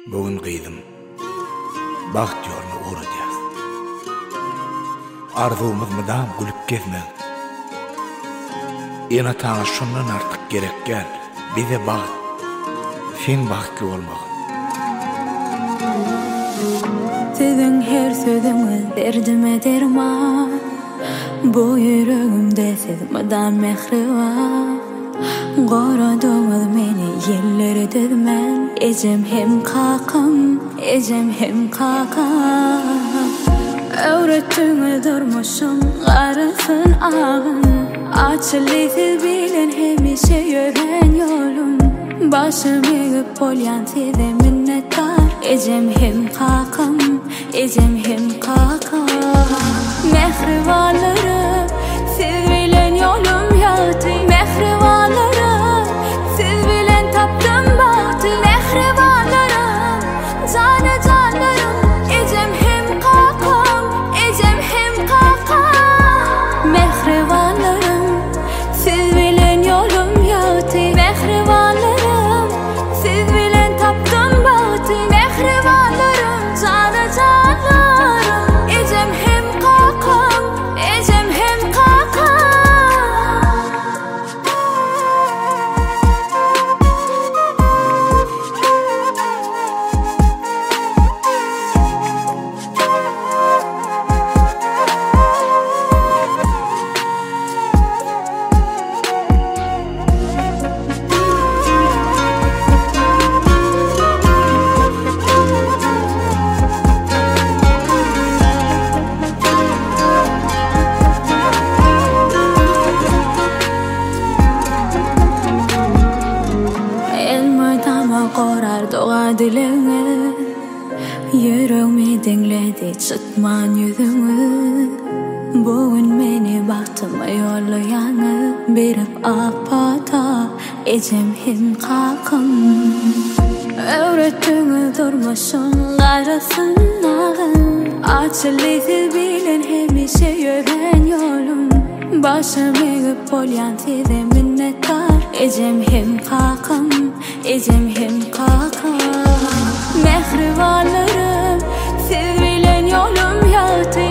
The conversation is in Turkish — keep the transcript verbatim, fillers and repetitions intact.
Bugün kıydım, baht yolunu uğrayacağız. Arzumuz mıdam gülüp gezmen. Ena tana şundan artık gerekken bize baht, sen bahtlı olmak. Sizin her sözünüz derdime derman. Bu yüreğimde siz mıdam mehri var. Qoradığınız meni yerlere dözmen. Ecem hem kakam, ecem hem kakam. Öğrettiniz durmuşum qarasın ağın. Açılıysiz bilen hemişe yören yolum. Başım eğip olyan size minnettar. Ecem hem kakam, ecem hem kakam. Mehrivanlarım, siz bilen yolum yaltı. Mehrivanlarım, siz bilen taptım bahtı. Mehrivanlarım, canı canlarım. Ecem hem kakam, ecem hem kakam. Mehrivanlarım, siz bilen yolum yaltı. Mehrivanlarım, siz bilen taptım bahtı. Mehrivanlarım, canı canlarım. Ecem hem kakam, ecem hem kakam. Qorar doğa dilini. Yüreğimi dinledi çıkman yüzünü. Bugün meni bahtıma yollayanı. Berip apata ecem hem kakam. Öğrettiniz durmuşum qarasın ağın. Açılıysiz bilen hemişe yören yolum. Başım eğip olyan size minnettar. Ecem hem kakam, ecem hem kakam. Mehrivanlarım, siz bilen yolum yaltı.